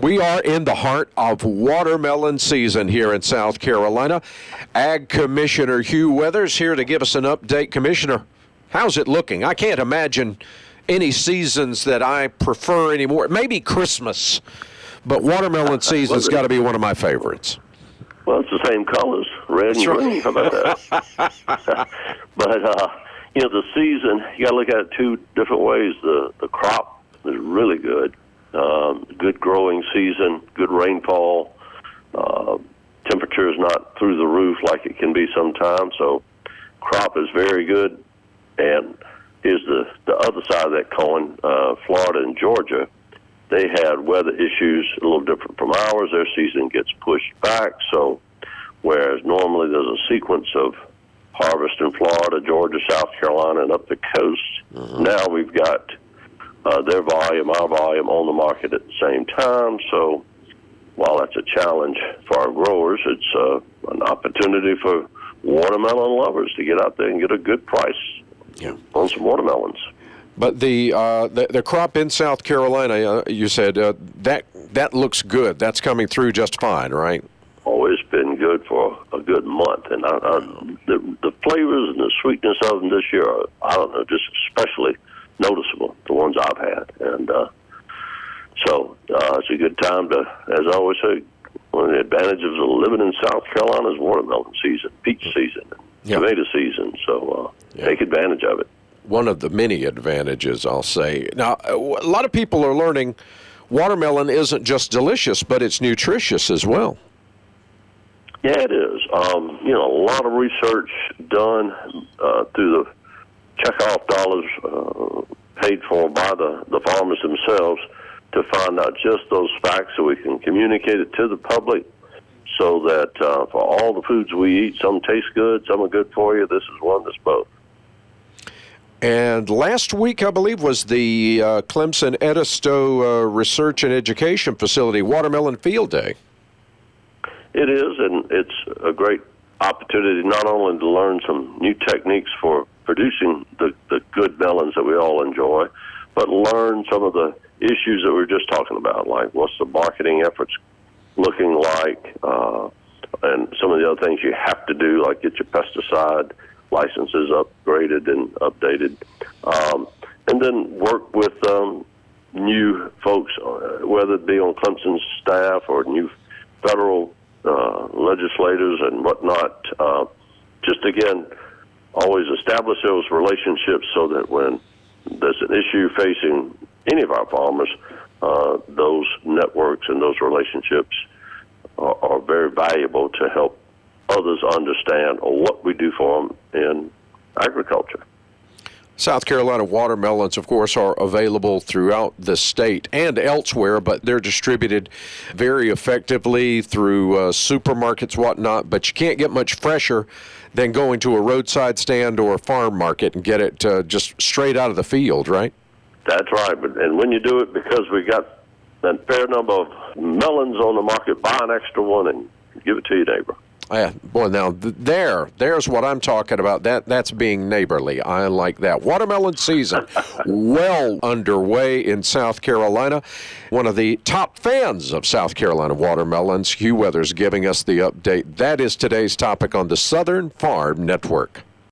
We are in the heart of watermelon season here in South Carolina. Ag Commissioner Hugh Weathers here to give us an update. Commissioner, how's it looking? I can't imagine any seasons that I prefer anymore. Maybe Christmas, but watermelon season's got to be one of my favorites. Well, it's the same colors, red and green. How about that? But, the season, you got to look at it two different ways. The crop is really good. Good growing season, good rainfall. Temperature is not through the roof like it can be sometimes, so crop is very good. And here's the other side of that coin. Florida and Georgia, they had weather issues a little different from ours. Their season gets pushed back, so whereas normally there's a sequence of harvest in Florida, Georgia, South Carolina, and up the coast, now we've got their volume, our volume on the market at the same time. So while that's a challenge for our growers, it's an opportunity for watermelon lovers to get out there and get a good price on some watermelons. But the crop in South Carolina, you said, that looks good. That's coming through just fine, right? Always been good for a good month. And the flavors and the sweetness of them this year are, I don't know, just especially noticeable, the ones I've had. And so it's a good time to, as I always say, one of the advantages of living in South Carolina is watermelon season, peach season, tomato season. So take advantage of it. One of the many advantages, I'll say. Now, a lot of people are learning watermelon isn't just delicious, but it's nutritious as well. Yeah, it is. A lot of research done through the checkoff dollars paid for by the farmers themselves to find out just those facts so we can communicate it to the public so that for all the foods we eat, some taste good, some are good for you. This is one that's both. And last week, I believe, was the Clemson Edisto Research and Education Facility Watermelon Field Day. It is, and it's a great opportunity not only to learn some new techniques for producing the good melons that we all enjoy, but learn some of the issues that we were just talking about, like what's the marketing efforts looking like, and some of the other things you have to do, like get your pesticide licenses upgraded and updated, and then work with new folks, whether it be on Clemson's staff or new federal legislators and whatnot. Just again, always establish those relationships so that when there's an issue facing any of our farmers, those networks and those relationships are very valuable to help others understand what we do for them in agriculture. South Carolina watermelons, of course, are available throughout the state and elsewhere, but they're distributed very effectively through supermarkets, whatnot. But you can't get much fresher than going to a roadside stand or a farm market and get it just straight out of the field, right? That's right. And when you do it, because we got a fair number of melons on the market, buy an extra one and give it to your neighbor. Yeah, boy, now there's what I'm talking about. That's being neighborly. I like that. Watermelon season well underway in South Carolina. One of the top fans of South Carolina watermelons, Hugh Weathers, giving us the update. That is today's topic on the Southern Farm Network.